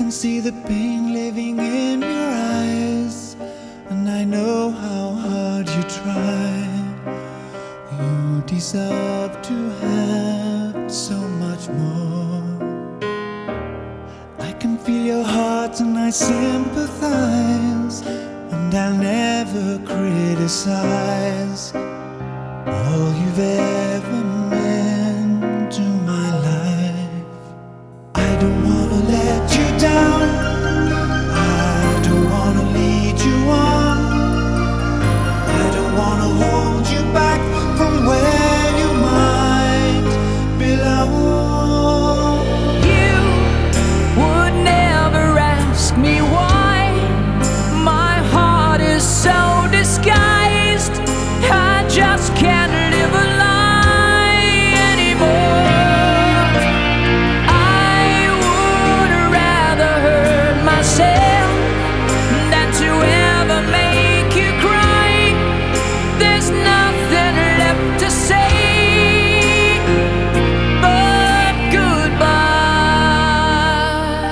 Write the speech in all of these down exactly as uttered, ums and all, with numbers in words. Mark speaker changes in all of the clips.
Speaker 1: can see the pain living in your eyes, and I know how hard you try. You deserve to have so much more. I can feel your heart and I sympathize, and I'll never criticize all you've ever meant to my life. I don't wanna let you down, I don't wanna lead you on, I don't wanna hold you back from where you might belong.
Speaker 2: You would never ask me why my heart is so disguised. I just can't live a lie anymore. I would rather hurt myself than to ever make you cry. There's nothing left to say but goodbye.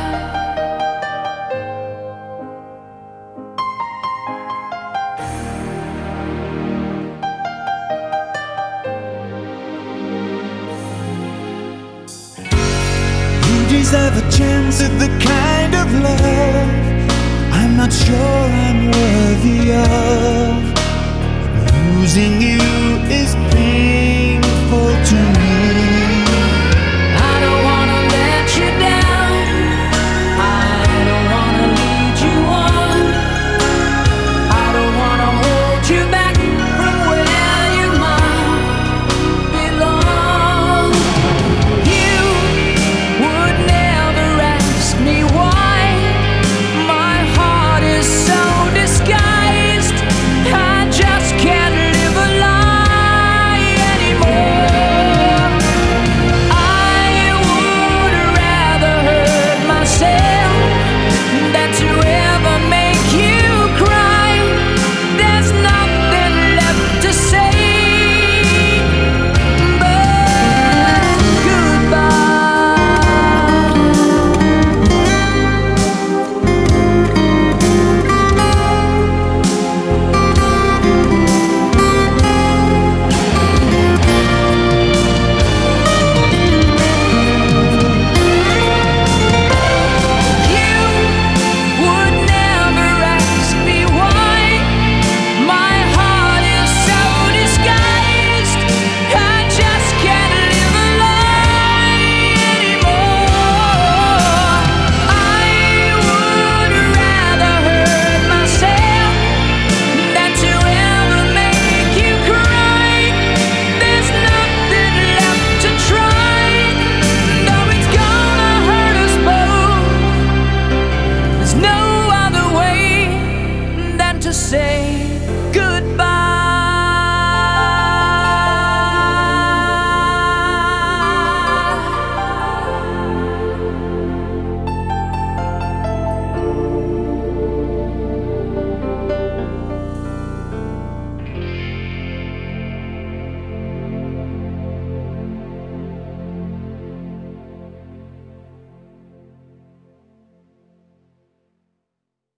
Speaker 1: You deserve a chance at the kind of love I'm not sure I'm worthy of. Losing you is pain.